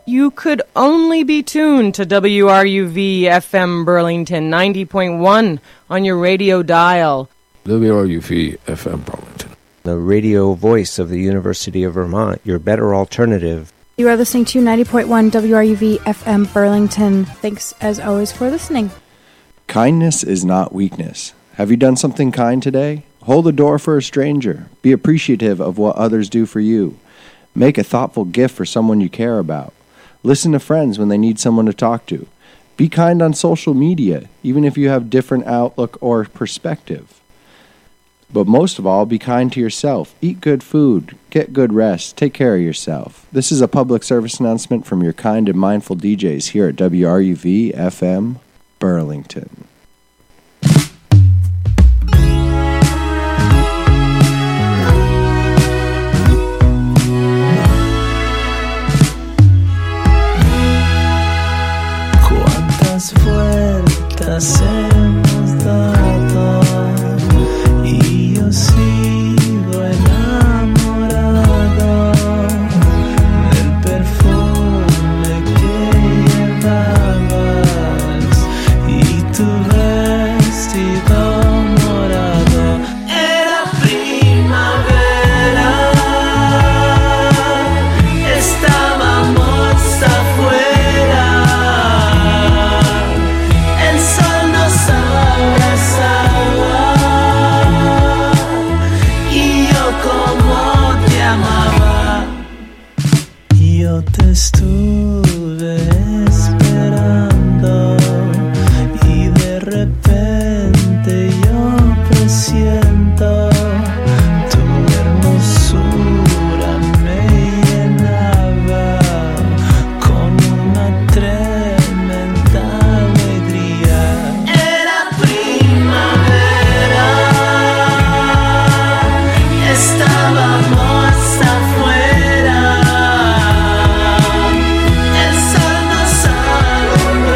You could only be tuned to WRUV-FM Burlington 90.1 on your radio dial. WRUV-FM Burlington. The radio voice of the University of Vermont, your better alternative. You are listening to 90.1 WRUV-FM Burlington. Thanks, as always, for listening. Kindness is not weakness. Have you done something kind today? Hold the door for a stranger. Be appreciative of what others do for you. Make a thoughtful gift for someone you care about. Listen to friends when they need someone to talk to. Be kind on social media, even if you have different outlook or perspective. But most of all, be kind to yourself. Eat good food. Get good rest. Take care of yourself. This is a public service announcement from your kind and mindful DJs here at WRUV-FM Burlington. Vueltas hemos dado y yo sigo enamorado del perfume que llevabas y tu vestido morado. Era primavera, estábamos afuera. Yo te estuve esperando y de repente yo presiento tu hermosura me llenaba con una tremenda alegría. Era primavera, estábamos afuera. El sol nos alumbró.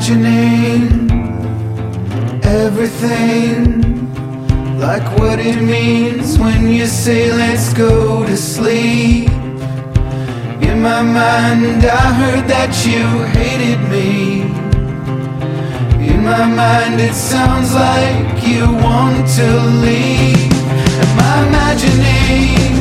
imagining everything, like what it means when you say let's go to sleep. In my mind I heard that you hated me. In my mind it sounds like you want to leave. Am I imagining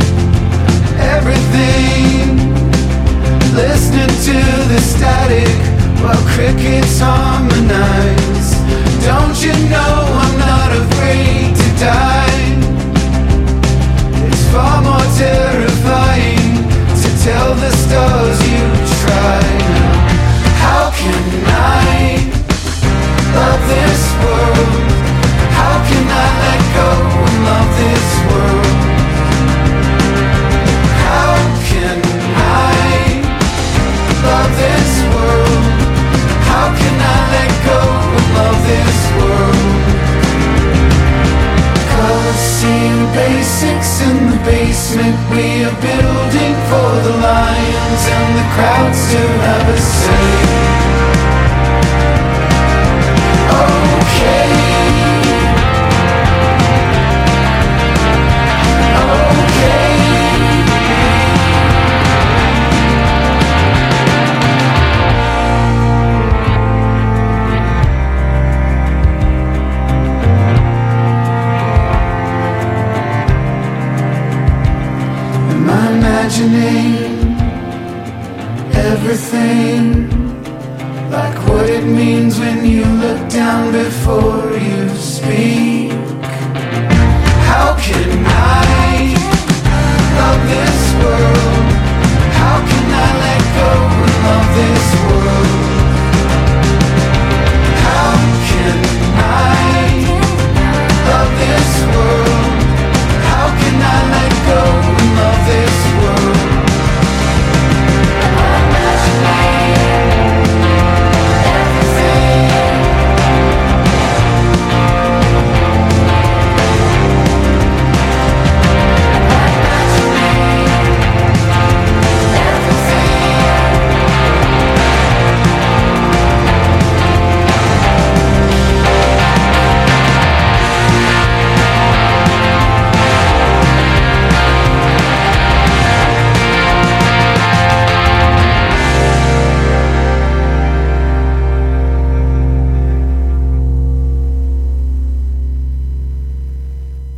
everything, listening to the static while crickets harmonize? Don't you know I'm not afraid to die? It's far more terrifying to tell the stars you tried. How can I love this world? How can I let go and love this world? How can I love this world? How can I let go and love this world? Colors seem basics in the basement. We are building for the lions and the crowds to have a say. Imagining everything, like what it means when you look down before you speak.